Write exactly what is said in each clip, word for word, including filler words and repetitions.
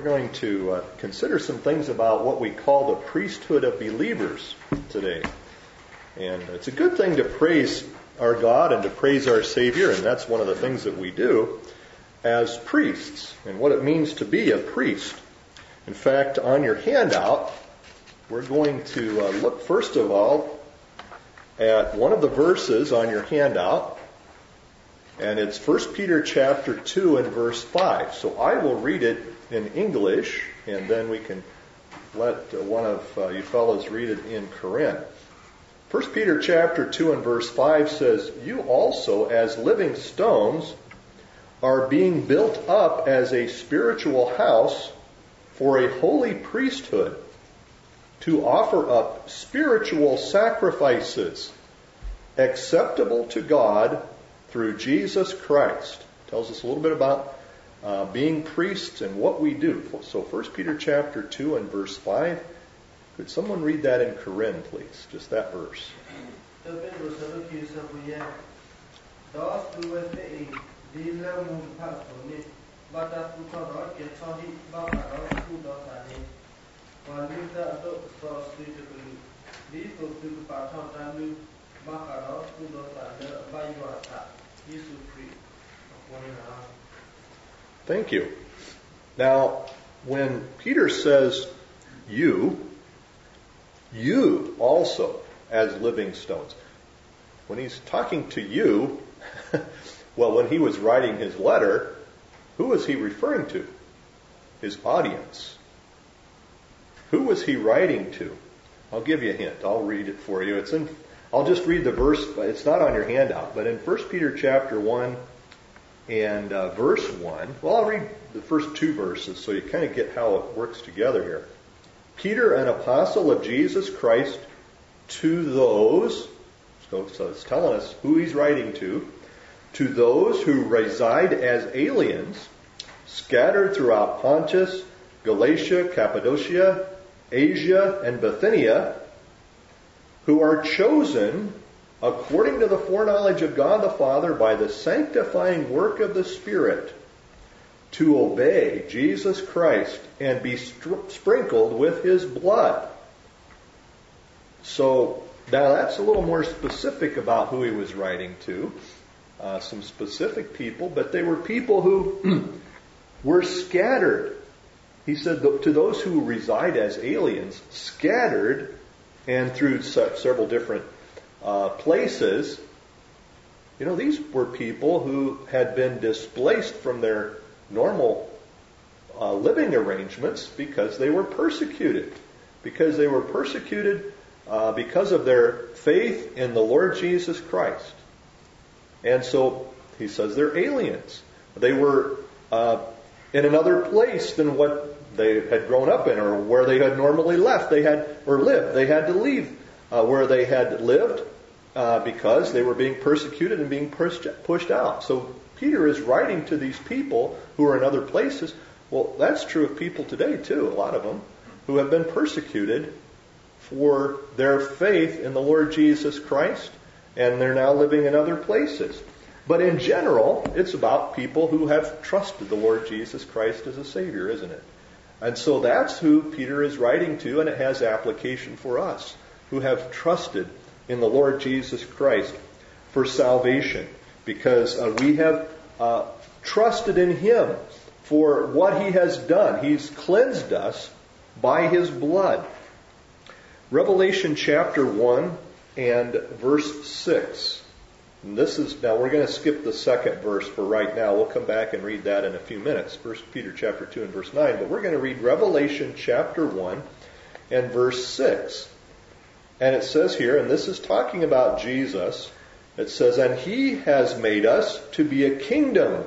We're going to uh, consider some things about what we call the priesthood of believers today. And it's a good thing to praise our God and to praise our Savior, and that's one of the things that we do as priests, and what it means to be a priest. In fact, on your handout, we're going to uh, look first of all at one of the verses on your handout, and it's First Peter chapter two and verse five. So I will read it in English, and then we can let uh, one of uh, you fellows read it in Korean. First Peter chapter two and verse five says, "You also, as living stones, are being built up as a spiritual house for a holy priesthood, to offer up spiritual sacrifices acceptable to God through Jesus Christ." Tells us a little bit about uh, being priests and what we do. So First Peter chapter two and verse five. Could someone read that in Korean, please? Just that verse. Thank you. Now, when Peter says you, you also as living stones, when he's talking to you, well, when he was writing his letter, who was he referring to? His audience. Who was he writing to? I'll give you a hint. I'll read it for you. It's in. I'll just read the verse. It's not on your handout, but in First Peter chapter one and uh, verse one. Well, I'll read the first two verses so you kind of get how it works together here. Peter, an apostle of Jesus Christ, to those. So, so it's telling us who he's writing to. To those who reside as aliens, scattered throughout Pontus, Galatia, Cappadocia, Asia, and Bithynia, who are chosen according to the foreknowledge of God the Father by the sanctifying work of the Spirit, to obey Jesus Christ and be str- sprinkled with His blood. So now that's a little more specific about who he was writing to. Uh, some specific people, but they were people who were scattered. He said, to those who reside as aliens, scattered, and through several different uh, places. You know, these were people who had been displaced from their normal uh, living arrangements because they were persecuted. Because they were persecuted uh, because of their faith in the Lord Jesus Christ. And so he says they're aliens. They were uh, in another place than what they had grown up in or where they had normally left. They had or lived. They had to leave uh, where they had lived uh, because they were being persecuted and being pushed pushed out. So Peter is writing to these people who are in other places. Well, that's true of people today too. A lot of them who have been persecuted for their faith in the Lord Jesus Christ. And they're now living in other places. But in general, it's about people who have trusted the Lord Jesus Christ as a Savior, isn't it? And so that's who Peter is writing to, and it has application for us, who have trusted in the Lord Jesus Christ for salvation, because uh, we have uh, trusted in Him for what He has done. He's cleansed us by His blood. Revelation chapter one and verse six. And this is, now we're going to skip the second verse for right now. We'll come back and read that in a few minutes. First Peter chapter two and verse nine. But we're going to read Revelation chapter one and verse six. And it says here, and this is talking about Jesus, it says, "And He has made us to be a kingdom,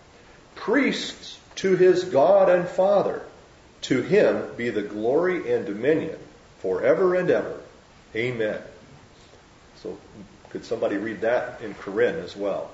priests to His God and Father. To Him be the glory and dominion forever and ever. Amen." So could somebody read that in Korean as well?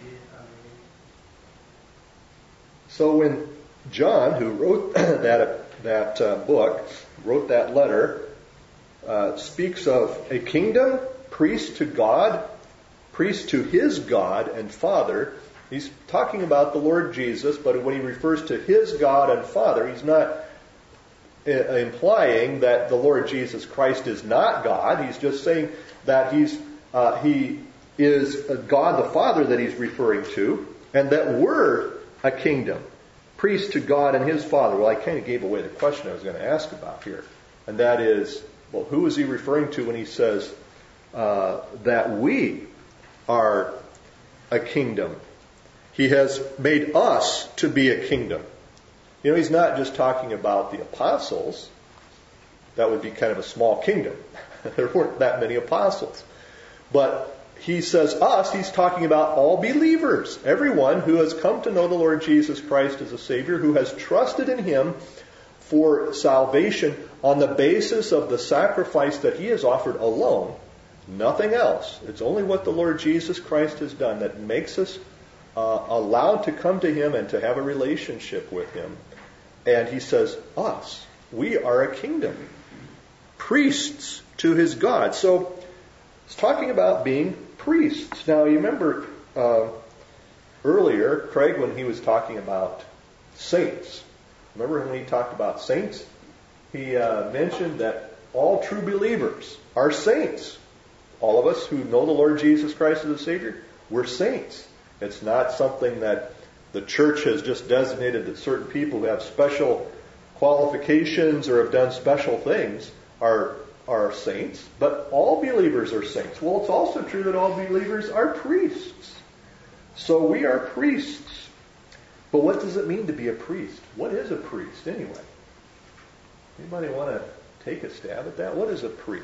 So when John, who wrote that that uh, book, wrote that letter, uh, speaks of a kingdom, priest to God, priest to his God and Father. He's talking about the Lord Jesus, but when he refers to his God and Father, he's not uh, implying that the Lord Jesus Christ is not God. He's just saying that he's uh, he is God the Father that he's referring to, and that we're a kingdom, priest to God and his Father. Well, I kind of gave away the question I was going to ask about here, and that is, well, who is he referring to when he says uh, that we are a kingdom? He has made us to be a kingdom. You know, he's not just talking about the apostles. That would be kind of a small kingdom. There weren't that many apostles. But he says us, he's talking about all believers. Everyone who has come to know the Lord Jesus Christ as a Savior, who has trusted in him for salvation on the basis of the sacrifice that he has offered alone. Nothing else. It's only what the Lord Jesus Christ has done that makes us uh, allowed to come to him and to have a relationship with him. And he says, us. We are a kingdom. Priests to his God. So, it's talking about being priests. Now, you remember uh, earlier, Craig, when he was talking about saints. Remember when he talked about saints? He uh, mentioned that all true believers are saints. All of us who know the Lord Jesus Christ as a Savior, we're saints. It's not something that the church has just designated that certain people who have special qualifications or have done special things are are saints, but all believers are saints. Well, it's also true that all believers are priests. So we are priests. But what does it mean to be a priest? What is a priest anyway? Anybody want to take a stab at that? What is a priest?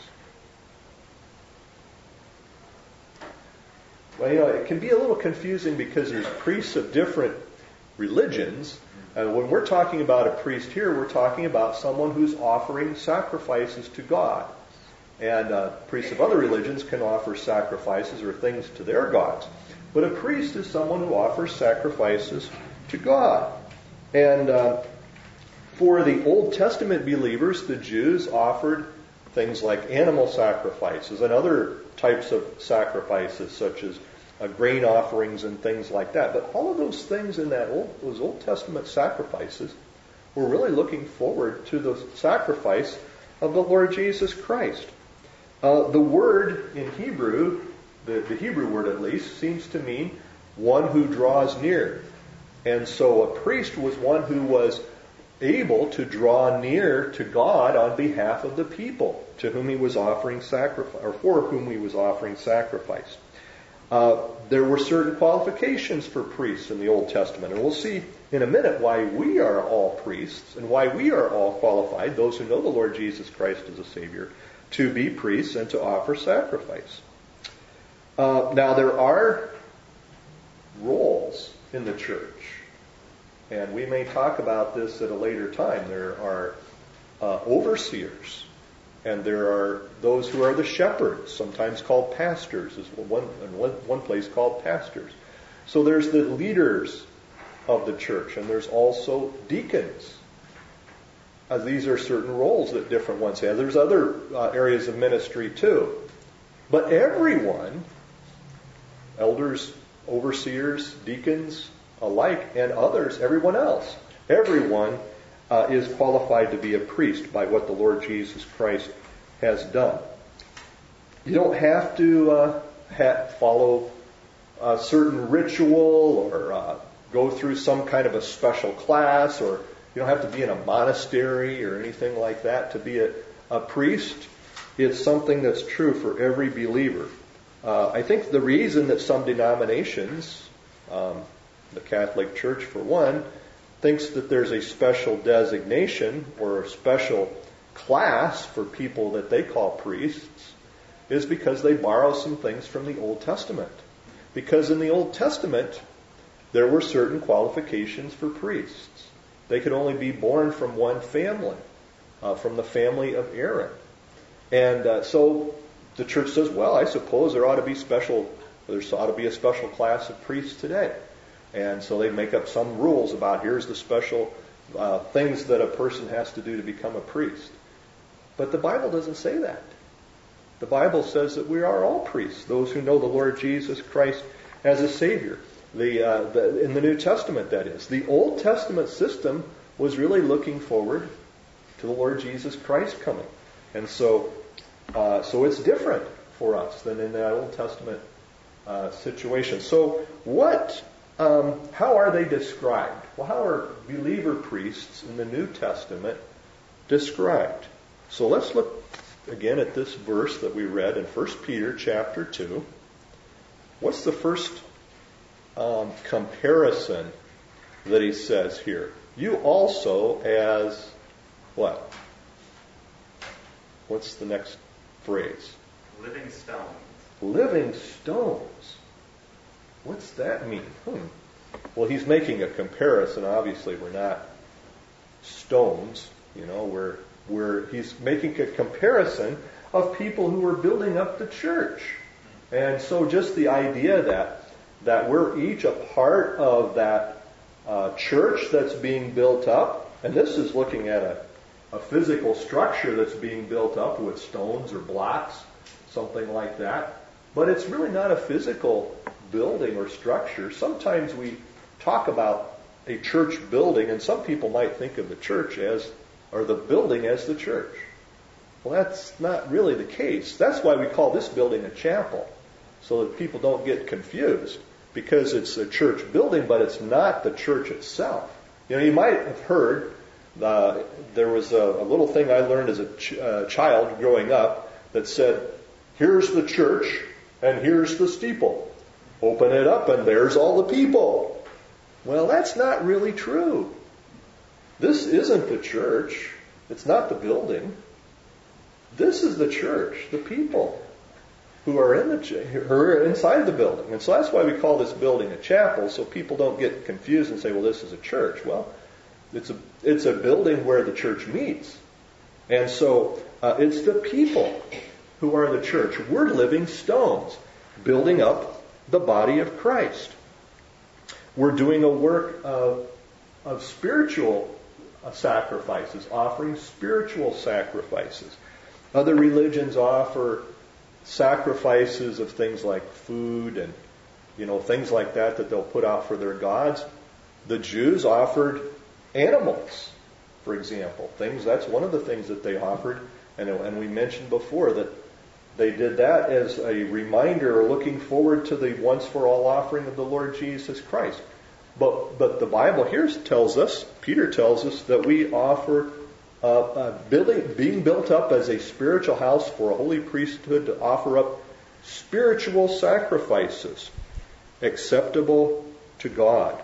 Well, you know, it can be a little confusing because there's priests of different religions. And when we're talking about a priest here, we're talking about someone who's offering sacrifices to God. And uh, priests of other religions can offer sacrifices or things to their gods. But a priest is someone who offers sacrifices to God. And uh, for the Old Testament believers, the Jews offered things like animal sacrifices and other types of sacrifices, such as uh, grain offerings and things like that. But all of those things in that old, those Old Testament sacrifices were really looking forward to the sacrifice of the Lord Jesus Christ. Uh, the word in Hebrew, the, the Hebrew word at least, seems to mean one who draws near. And so a priest was one who was able to draw near to God on behalf of the people to whom he was offering sacrifice, or for whom he was offering sacrifice. Uh, there were certain qualifications for priests in the Old Testament, and we'll see in a minute why we are all priests and why we are all qualified, those who know the Lord Jesus Christ as a Savior, to be priests and to offer sacrifice. Uh, now, there are roles in the church. And we may talk about this at a later time. There are uh, overseers, and there are those who are the shepherds, sometimes called pastors, is one in one, one place called pastors. So there's the leaders of the church, and there's also deacons. Uh, these are certain roles that different ones have. There's other uh, areas of ministry too. But everyone, elders, overseers, deacons, alike, and others, everyone else, everyone uh, is qualified to be a priest by what the Lord Jesus Christ has done. You don't have to uh, ha- follow a certain ritual or uh, go through some kind of a special class, or you don't have to be in a monastery or anything like that to be a, a priest. It's something that's true for every believer. Uh, I think the reason that some denominations, um, the Catholic Church for one, thinks that there's a special designation or a special class for people that they call priests is because they borrow some things from the Old Testament. Because in the Old Testament, there were certain qualifications for priests. They could only be born from one family, uh, from the family of Aaron. And uh, so the church says, well, I suppose there ought to be special, there ought to be a special class of priests today. And so they make up some rules about here's the special uh, things that a person has to do to become a priest. But the Bible doesn't say that. The Bible says that we are all priests, those who know the Lord Jesus Christ as a Savior. The, uh, the, in the New Testament, that is. The Old Testament system was really looking forward to the Lord Jesus Christ coming. And so, uh, so it's different for us than in that Old Testament uh, situation. So what, um, how are they described? Well, how are believer priests in the New Testament described? So let's look again at this verse that we read in First Peter chapter two. What's the first um, comparison that he says here? You also as what? What's the next phrase? Living stones. Living stones. What's that mean? Hmm. Well, he's making a comparison. Obviously, we're not stones. You know, we're we're he's making a comparison of people who are building up the church. And so just the idea that that we're each a part of that uh, church that's being built up, and this is looking at a, a physical structure that's being built up with stones or blocks, something like that. But it's really not a physical building or structure. Sometimes we talk about a church building, and some people might think of the church as, or the building as the church. Well, that's not really the case. That's why we call this building a chapel, so that people don't get confused, because it's a church building, but it's not the church itself. You know, you might have heard, uh, there was a, a little thing I learned as a ch- uh, child growing up that said, here's the church, and here's the steeple. Open it up, and there's all the people. Well, that's not really true. This isn't the church. It's not the building. This is the church, the people who are in the who are inside the building. And so that's why we call this building a chapel, so people don't get confused and say, well, this is a church. Well, it's a it's a building where the church meets. And so uh, it's the people who are the church. We're living stones, building up the body of Christ. We're doing a work of, of spiritual uh, sacrifices, offering spiritual sacrifices. Other religions offer sacrifices of things like food and, you know, things like that that they'll put out for their gods. The Jews offered animals, for example. Things that's one of the things that they offered, and, and we mentioned before that they did that as a reminder, looking forward to the once for all offering of the Lord Jesus Christ. But but the Bible here tells us, Peter tells us, that we offer uh, uh, building, being built up as a spiritual house for a holy priesthood to offer up spiritual sacrifices acceptable to God.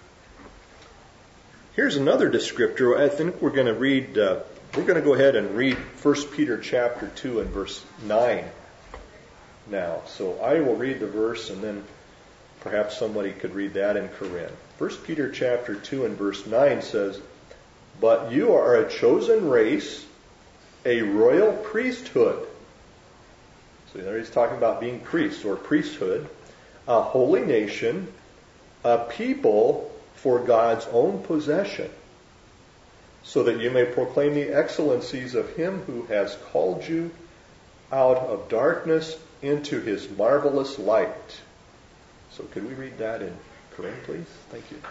Here's another descriptor. I think we're going to read. Uh, we're going to go ahead and read First Peter chapter two and verse nine now. So I will read the verse, and then perhaps somebody could read that in Korean. First Peter chapter two and verse nine says, "But you are a chosen race, a royal priesthood." So there he's talking about being priests or priesthood, a holy nation, a people for God's own possession, so that you may proclaim the excellencies of Him who has called you out of darkness into His marvelous light. So could we read that in Korean, please? Thank you.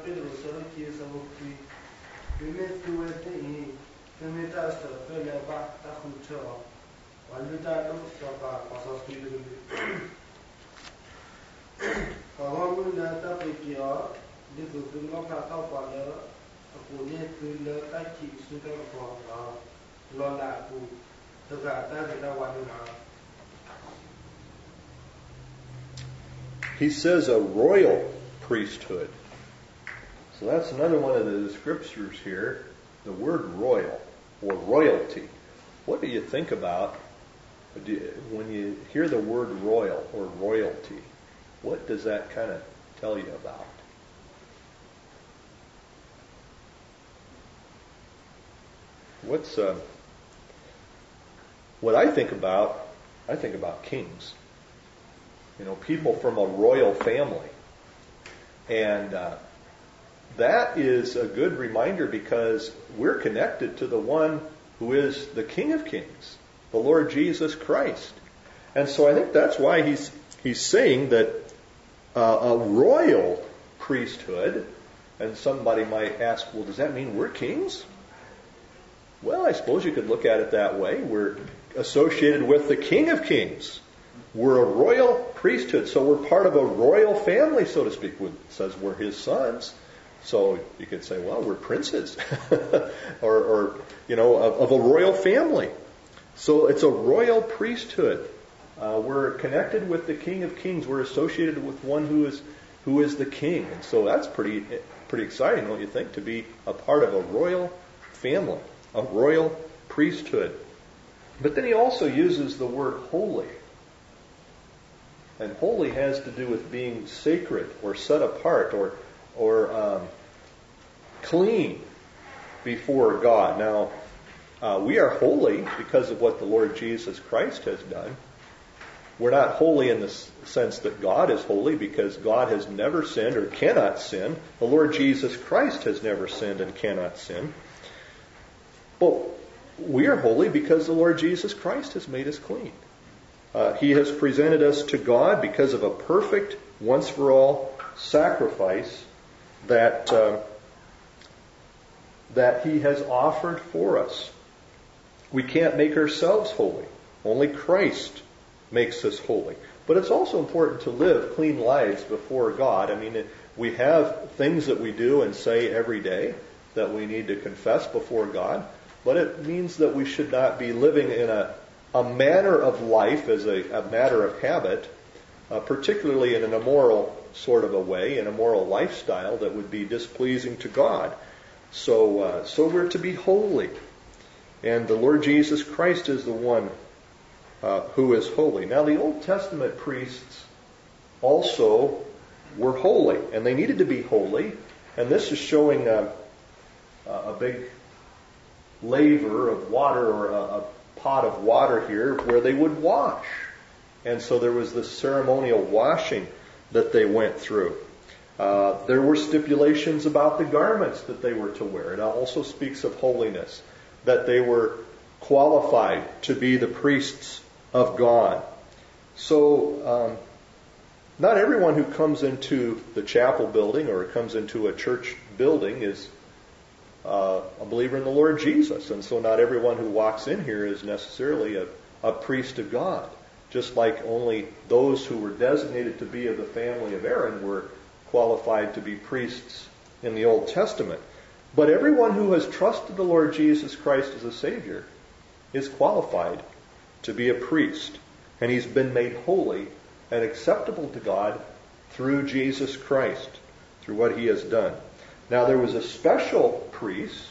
He says a royal priesthood. So that's another one of the scriptures here, the word royal or royalty. What do you think about when you hear the word royal or royalty? What does that kind of tell you about? What's uh, what I think about? I think about kings. You know, people from a royal family, and uh, that is a good reminder because we're connected to the one who is the King of Kings, the Lord Jesus Christ. And so I think that's why he's he's saying that uh, a royal priesthood, and somebody might ask, well, does that mean we're kings? Well, I suppose you could look at it that way. We're associated with the King of Kings. We're a royal priesthood, so we're part of a royal family, so to speak. It says we're his sons. So you could say, well, we're princes, or, or, you know, of, of a royal family. So it's a royal priesthood. Uh, we're connected with the King of Kings. We're associated with one who is who is the King. And so that's pretty pretty exciting, don't you think, to be a part of a royal family, a royal priesthood. But then he also uses the word holy. And holy has to do with being sacred or set apart or or um, clean before God. Now, uh, we are holy because of what the Lord Jesus Christ has done. We're not holy in the sense that God is holy because God has never sinned or cannot sin. The Lord Jesus Christ has never sinned and cannot sin. But we are holy because the Lord Jesus Christ has made us clean. Uh, he has presented us to God because of a perfect, once-for-all sacrifice that uh, that He has offered for us. We can't make ourselves holy. Only Christ makes us holy. But it's also important to live clean lives before God. I mean, we have things that we do and say every day that we need to confess before God, but it means that we should not be living in a, a manner of life as a, a matter of habit, uh, particularly in an immoral sort of a way, an immoral lifestyle that would be displeasing to God. So, uh, so we're to be holy. And the Lord Jesus Christ is the one uh, who is holy. Now, the Old Testament priests also were holy, and they needed to be holy. And this is showing a, a big laver of water, or a, a pot of water here, where they would wash. And so there was this ceremonial washing that they went through. Uh, there were stipulations about the garments that they were to wear. It also speaks of holiness, that they were qualified to be the priests of God. So, um, not everyone who comes into the chapel building or comes into a church building is uh, a believer in the Lord Jesus. And so not everyone who walks in here is necessarily a, a priest of God. Just like only those who were designated to be of the family of Aaron were qualified to be priests in the Old Testament. But everyone who has trusted the Lord Jesus Christ as a Savior is qualified to be a priest. And he's been made holy and acceptable to God through Jesus Christ, through what he has done. Now, there was a special priest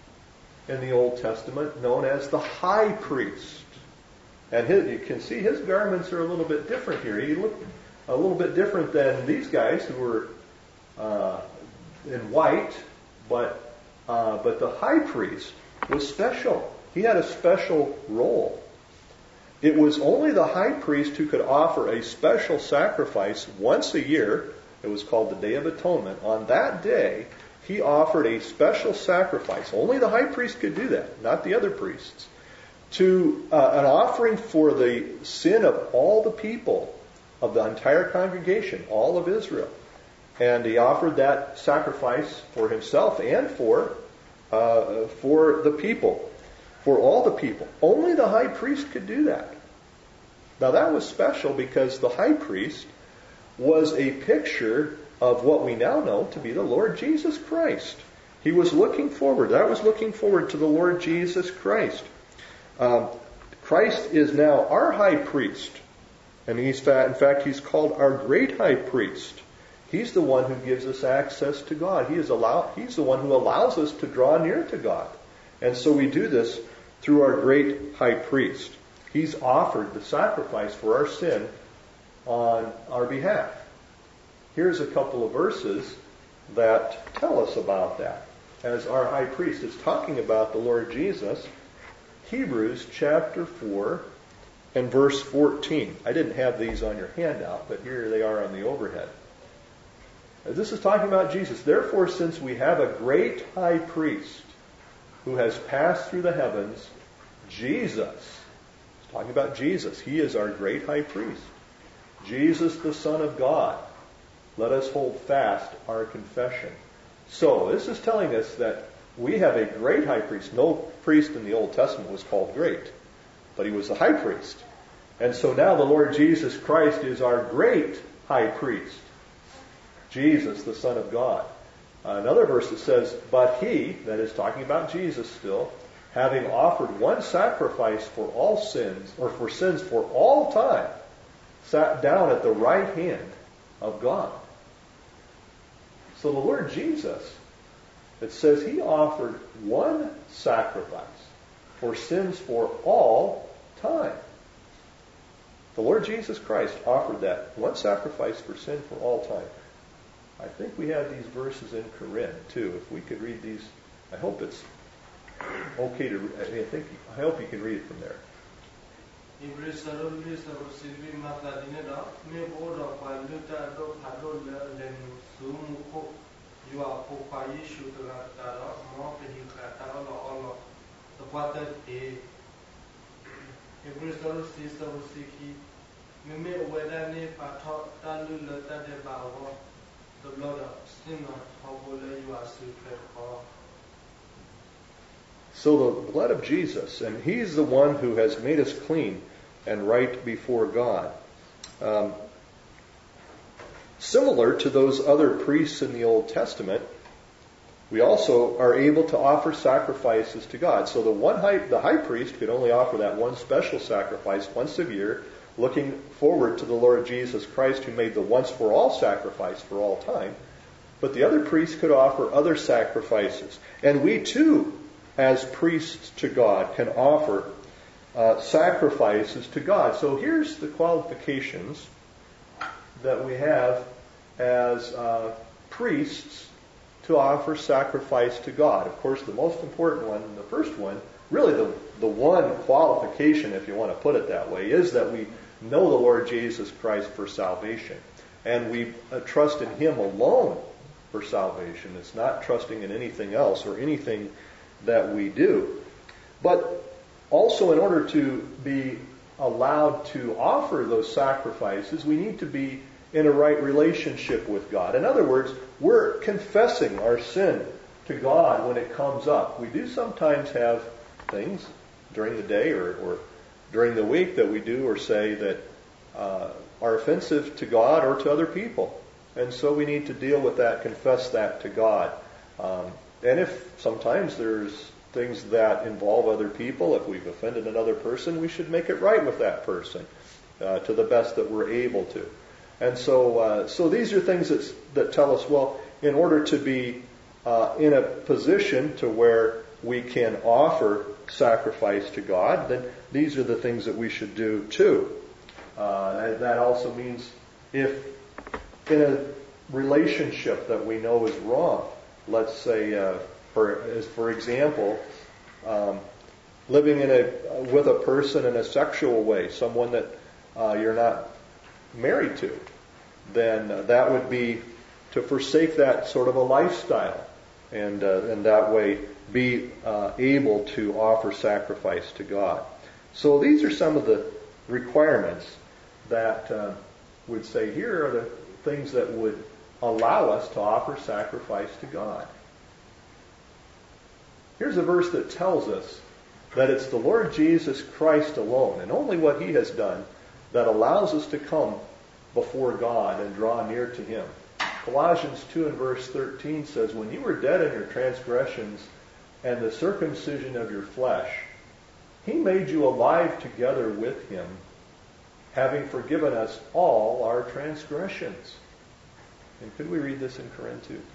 in the Old Testament known as the high priest. And his, you can see his garments are a little bit different here. He looked a little bit different than these guys who were uh, in white, but uh, but the high priest was special. He had a special role. It was only the high priest who could offer a special sacrifice once a year. It was called the Day of Atonement. On that day, he offered a special sacrifice. Only the high priest could do that, not the other priests. To uh, an offering for the sin of all the people, of the entire congregation, all of Israel. And he offered that sacrifice for himself and for uh, for the people, for all the people. Only the high priest could do that. Now that was special because the high priest was a picture of what we now know to be the Lord Jesus Christ. He was looking forward. That was looking forward to the Lord Jesus Christ. Um, Christ is now our high priest. And he's in fact, he's called our great high priest. He's the one who gives us access to God. He is allow, he's the one who allows us to draw near to God. And so we do this through our great high priest. He's offered the sacrifice for our sin on our behalf. Here's a couple of verses that tell us about that. As our high priest is talking about the Lord Jesus, Hebrews chapter four and verse fourteen. I didn't have these on your handout, but here they are on the overhead. This is talking about Jesus. Therefore, since we have a great high priest who has passed through the heavens, Jesus, it's talking about Jesus. He is our great high priest. Jesus, the Son of God. Let us hold fast our confession. So, this is telling us that we have a great high priest. No priest in the Old Testament was called great, but he was the high priest. And so now the Lord Jesus Christ is our great high priest. Jesus, the Son of God. Another verse that says, but he, that is talking about Jesus still, having offered one sacrifice for all sins, or for sins for all time, sat down at the right hand of God. So the Lord Jesus, it says he offered one sacrifice for sins for all time. The Lord Jesus Christ offered that one sacrifice for sin for all time. I think we have these verses in Corinth too. If we could read these, I hope it's okay to. I think I hope you can read it from there. So the blood of Jesus, and he's the one who has made us clean and right before God. Um, similar to those other priests in the Old Testament, we also are able to offer sacrifices to God. So the one high, the high priest could only offer that one special sacrifice once a year, looking forward to the Lord Jesus Christ who made the once-for-all sacrifice for all time. But the other priests could offer other sacrifices. And we too, as priests to God, can offer uh, sacrifices to God. So here's the qualifications that we have as uh, priests to offer sacrifice to God. Of course, the most important one, the first one, really the, the one qualification, if you want to put it that way, is that we know the Lord Jesus Christ for salvation. And we uh, trust in Him alone for salvation. It's not trusting in anything else or anything that we do. But also, in order to be allowed to offer those sacrifices, we need to be in a right relationship with God. In other words, we're confessing our sin to God when it comes up. We do sometimes have things during the day or, or during the week that we do or say that uh, are offensive to God or to other people. And so we need to deal with that, confess that to God. Um, and if sometimes there's things that involve other people, if we've offended another person, we should make it right with that person uh, to the best that we're able to. And so uh, so these are things that, that tell us, well, in order to be uh, in a position to where we can offer sacrifice to God, then these are the things that we should do too. Uh, that also means if in a relationship that we know is wrong, let's say, uh, for as for example, um, living in a with a person in a sexual way, someone that uh, you're not married to, then uh, that would be to forsake that sort of a lifestyle, and uh, and that way be uh, able to offer sacrifice to God. So these are some of the requirements that uh, would say here are the things that would allow us to offer sacrifice to God. Here's a verse that tells us that it's the Lord Jesus Christ alone and only what He has done that allows us to come before God and draw near to Him. Colossians two and verse thirteen says, when you were dead in your transgressions and the circumcision of your flesh, He made you alive together with Him, having forgiven us all our transgressions. And could we read this in Corinth too?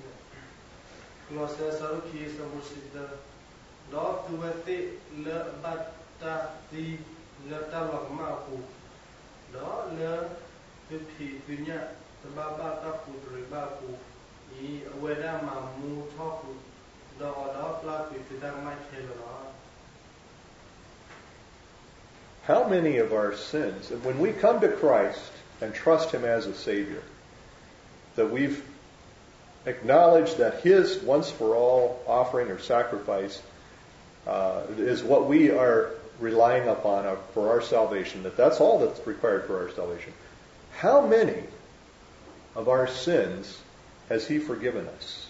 How many of our sins, when we come to Christ and trust Him as a Savior, that we've acknowledge that His once-for-all offering or sacrifice uh, is what we are relying upon for our salvation, that that's all that's required for our salvation, how many of our sins has He forgiven us?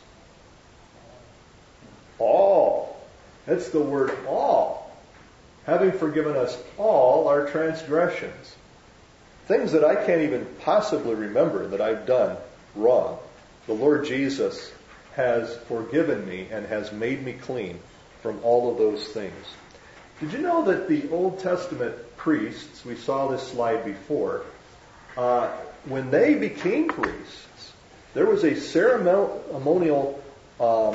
All. That's the word all. Having forgiven us all our transgressions. Things that I can't even possibly remember that I've done wrong. The Lord Jesus has forgiven me and has made me clean from all of those things. Did you know that the Old Testament priests, we saw this slide before, uh, when they became priests, there was a ceremonial um,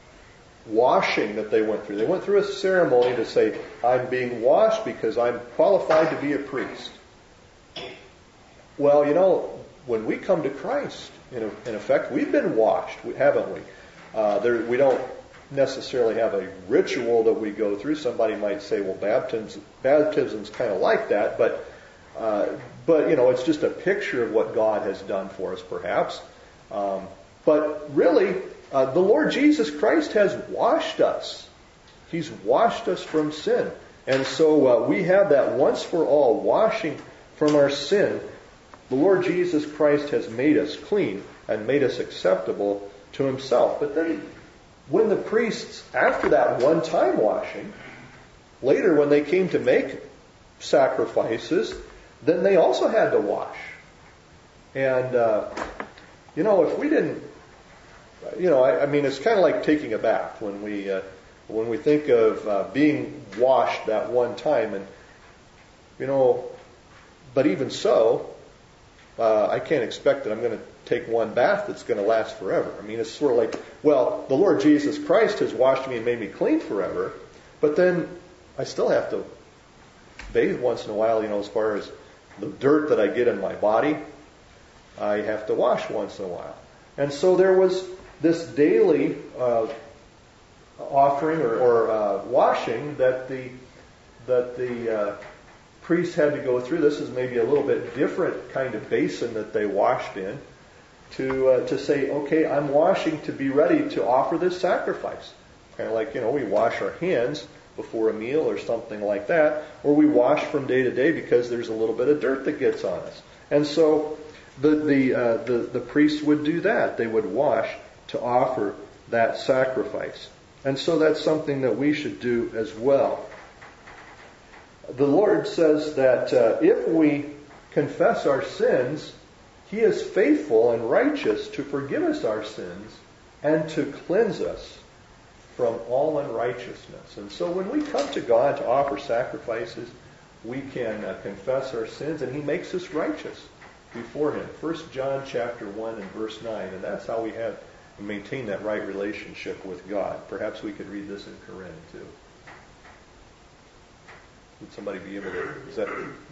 washing that they went through. They went through a ceremony to say, I'm being washed because I'm qualified to be a priest. Well, you know, when we come to Christ, in, a, in effect, we've been washed, haven't we? Uh, there, we don't necessarily have a ritual that we go through. Somebody might say, well, baptism, baptism's kind of like that, but, uh, but, you know, it's just a picture of what God has done for us, perhaps. Um, but really, uh, the Lord Jesus Christ has washed us. He's washed us from sin. And so uh, we have that once for all washing from our sin. The Lord Jesus Christ has made us clean and made us acceptable to Himself. But then when the priests, after that one-time washing, later when they came to make sacrifices, then they also had to wash. And, uh, you know, if we didn't, you know, I, I mean, it's kind of like taking a bath when we, uh, when we think of uh, being washed that one time. And, you know, but even so, uh, I can't expect that I'm going to take one bath that's going to last forever. I mean, it's sort of like, well, the Lord Jesus Christ has washed me and made me clean forever, but then I still have to bathe once in a while, you know, as far as the dirt that I get in my body, I have to wash once in a while. And so there was this daily uh, offering or, or uh, washing that the that the uh, priests had to go through. This is maybe a little bit different kind of basin that they washed in to uh, to say, okay, I'm washing to be ready to offer this sacrifice. Kind of like, you know, we wash our hands before a meal or something like that, or we wash from day to day because there's a little bit of dirt that gets on us. And so the the uh, the, the priests would do that. They would wash to offer that sacrifice. And so that's something that we should do as well. The Lord says that uh, if we confess our sins, He is faithful and righteous to forgive us our sins and to cleanse us from all unrighteousness. And so when we come to God to offer sacrifices, we can uh, confess our sins, and He makes us righteous before Him. First John chapter one and verse nine, and that's how we have maintain that right relationship with God. Perhaps we could read this in Korean too. Would somebody be able to? Is that?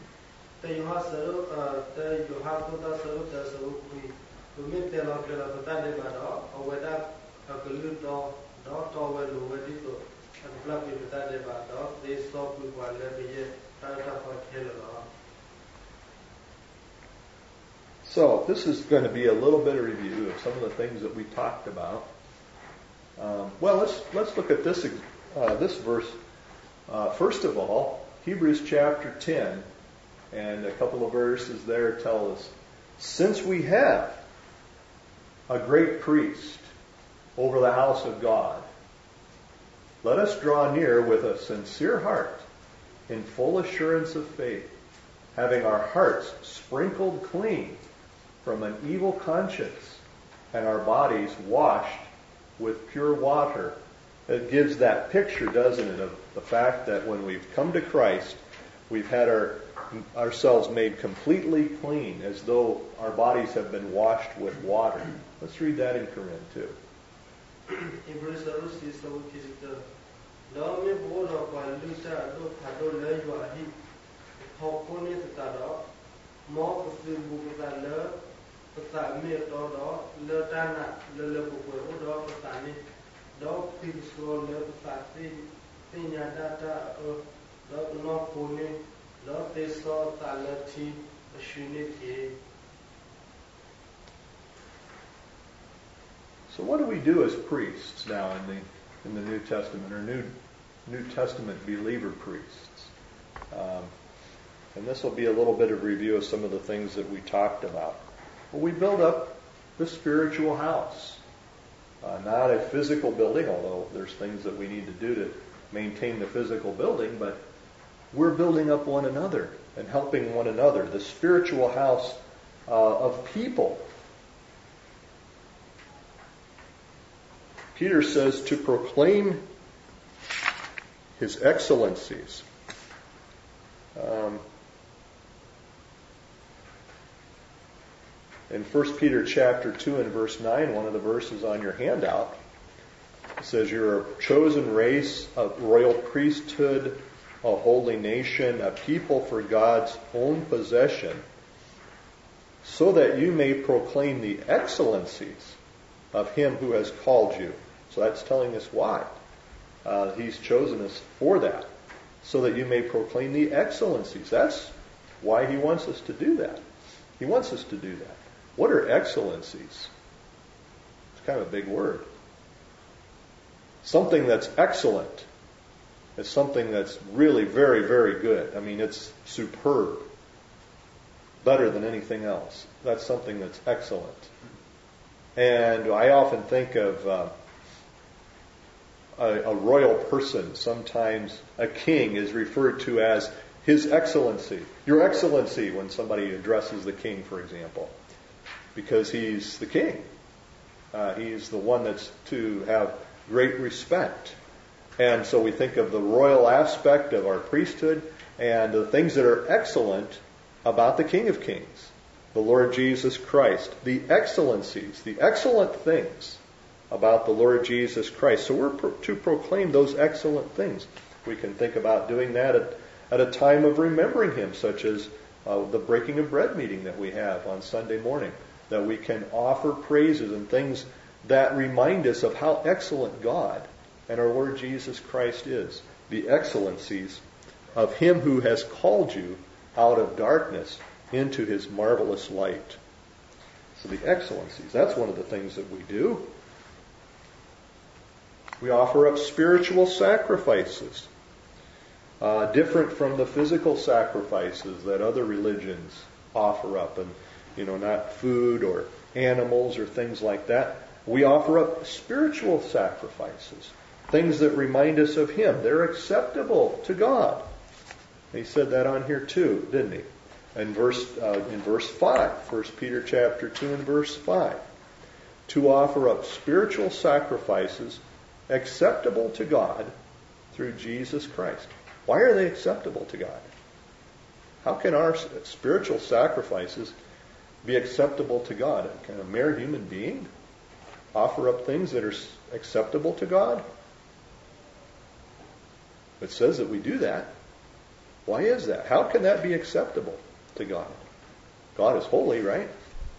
So this is going to be a little bit of review of some of the things that we talked about. Um, well, let's let's look at this uh, this verse. Uh, first of all, Hebrews chapter ten, and a couple of verses there tell us, since we have a great priest over the house of God, let us draw near with a sincere heart, in full assurance of faith, having our hearts sprinkled clean from an evil conscience and our bodies washed with pure water. It gives that picture, doesn't it, of the fact that when we've come to Christ, we've had our ourselves made completely clean, as though our bodies have been washed with water. Let's read that in Korean too. So what do we do as priests now in the in the New Testament, or New New Testament believer priests? Um, and this will be a little bit of review of some of the things that we talked about. Well, we build up the spiritual house. Uh, not a physical building, although there's things that we need to do to maintain the physical building, but we're building up one another and helping one another. The spiritual house uh, of people. Peter says to proclaim his excellencies. Um, in First Peter chapter two and verse nine, one of the verses on your handout, it says, you're a chosen race, a royal priesthood, a holy nation, a people for God's own possession, so that you may proclaim the excellencies of him who has called you. So that's telling us why. Uh, he's chosen us for that, so that you may proclaim the excellencies. That's why he wants us to do that. He wants us to do that. What are excellencies? It's kind of a big word. Something that's excellent is something that's really very, very good. I mean, it's superb. Better than anything else. That's something that's excellent. And I often think of uh, a, a royal person. Sometimes a king is referred to as His Excellency. Your Excellency, when somebody addresses the king, for example. Because he's the king. Uh, he's the one that's to have great respect. And so we think of the royal aspect of our priesthood and the things that are excellent about the King of Kings, the Lord Jesus Christ. The excellencies, the excellent things about the Lord Jesus Christ. So we're pro- to proclaim those excellent things. We can think about doing that at, at a time of remembering Him, such as uh, the breaking of bread meeting that we have on Sunday morning. That we can offer praises and things that remind us of how excellent God and our Lord Jesus Christ is. The excellencies of Him who has called you out of darkness into His marvelous light. So the excellencies, that's one of the things that we do. We offer up spiritual sacrifices, uh, different from the physical sacrifices that other religions offer up. And You know, not food or animals or things like that. We offer up spiritual sacrifices, things that remind us of Him. They're acceptable to God. He said that on here too, didn't he? In verse uh, in verse five, First Peter chapter two and verse five, to offer up spiritual sacrifices acceptable to God through Jesus Christ. Why are they acceptable to God? How can our spiritual sacrifices be acceptable to God? Can a mere human being offer up things that are acceptable to God? It says that we do that. Why is that? How can that be acceptable to God? God is holy, right?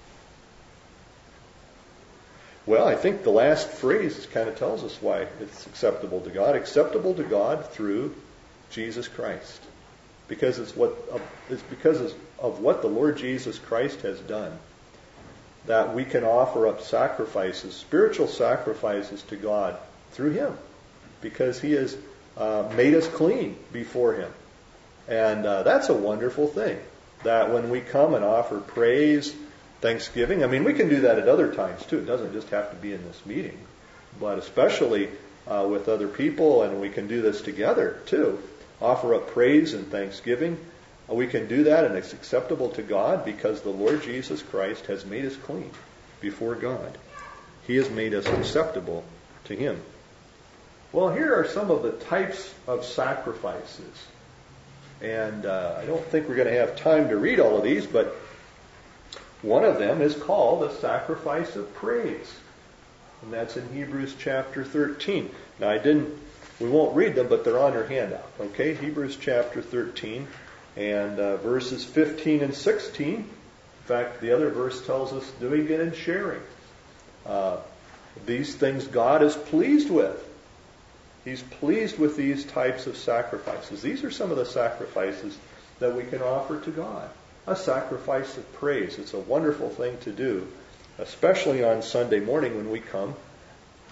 Well, I think the last phrase kind of tells us why it's acceptable to God. Acceptable to God through Jesus Christ. Because it's what it's because of what the Lord Jesus Christ has done that we can offer up sacrifices, spiritual sacrifices to God through Him, because He has uh, made us clean before Him, and uh, that's a wonderful thing. That when we come and offer praise, thanksgiving, I mean, we can do that at other times too. It doesn't just have to be in this meeting, but especially uh, with other people, and we can do this together too. Offer up praise and thanksgiving. We can do that, and it's acceptable to God because the Lord Jesus Christ has made us clean before God. He has made us acceptable to Him. Well, here are some of the types of sacrifices. And uh, I don't think we're going to have time to read all of these, but one of them is called a sacrifice of praise. And that's in Hebrews chapter thirteen. Now, I didn't We won't read them, but they're on your handout. Okay, Hebrews chapter thirteen and uh, verses fifteen and sixteen. In fact, the other verse tells us doing it and sharing. Uh, these things God is pleased with. He's pleased with these types of sacrifices. These are some of the sacrifices that we can offer to God. A sacrifice of praise. It's a wonderful thing to do, especially on Sunday morning when we come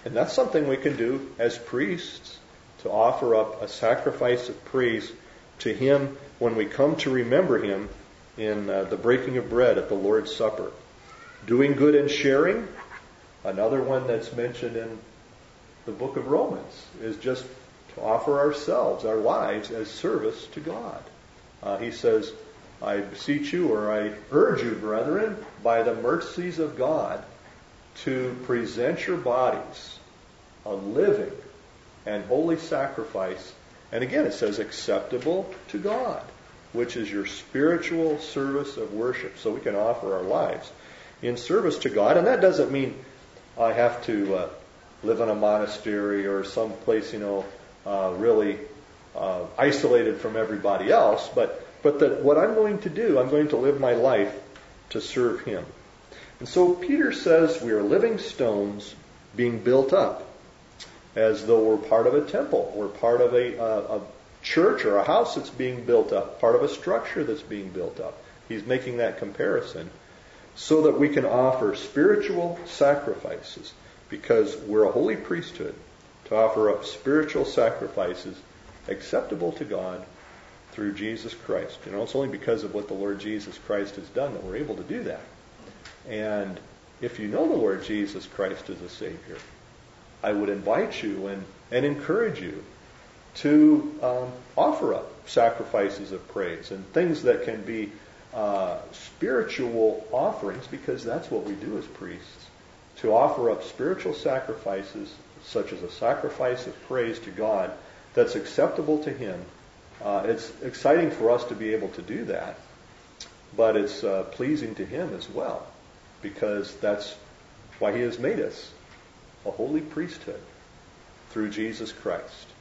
And that's something we can do as priests, to offer up a sacrifice of praise to Him when we come to remember Him in uh, the breaking of bread at the Lord's Supper. Doing good and sharing, another one that's mentioned in the book of Romans, is just to offer ourselves, our lives, as service to God. Uh, he says, I beseech you, or I urge you, brethren, by the mercies of God, to present your bodies a living and holy sacrifice. And again, it says acceptable to God, which is your spiritual service of worship. So we can offer our lives in service to God. And that doesn't mean I have to uh, live in a monastery or some place, you know, uh, really uh, isolated from everybody else. But, but that what I'm going to do, I'm going to live my life to serve Him. And so Peter says we are living stones being built up as though we're part of a temple. We're part of a, a, a church or a house that's being built up, part of a structure that's being built up. He's making that comparison so that we can offer spiritual sacrifices, because we're a holy priesthood, to offer up spiritual sacrifices acceptable to God through Jesus Christ. You know, it's only because of what the Lord Jesus Christ has done that we're able to do that. And if you know the Lord Jesus Christ as a Savior, I would invite you and, and encourage you to um, offer up sacrifices of praise and things that can be uh, spiritual offerings, because that's what we do as priests, to offer up spiritual sacrifices such as a sacrifice of praise to God that's acceptable to Him. Uh, it's exciting for us to be able to do that, but it's uh, pleasing to Him as well, because that's why He has made us a holy priesthood through Jesus Christ.